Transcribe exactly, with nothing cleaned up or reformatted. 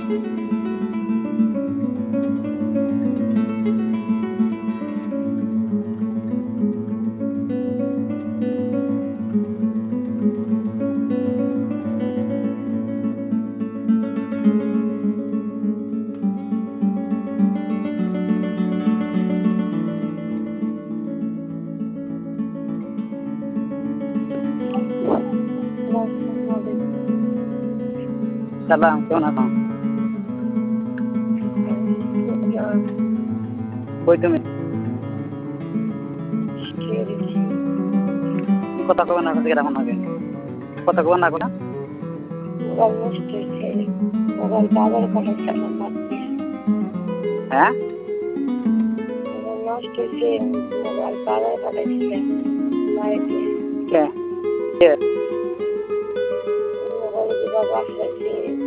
সালাম, কেমন আছো? কই তুমি? কথা কবে না কথা রাখো নাকি? কথা কবে না কথা? মোবাইল নষ্ট হয়েছে, মোবাইল বাবার পাঠাচ্ছিলাম মাত্র। হ্যাঁ, মোবাইল নষ্ট হয়েছে, মোবাইল বাবার পাঠাচ্ছিলাম বাড়িতে। কে কে মোবাইল বাবা আসছে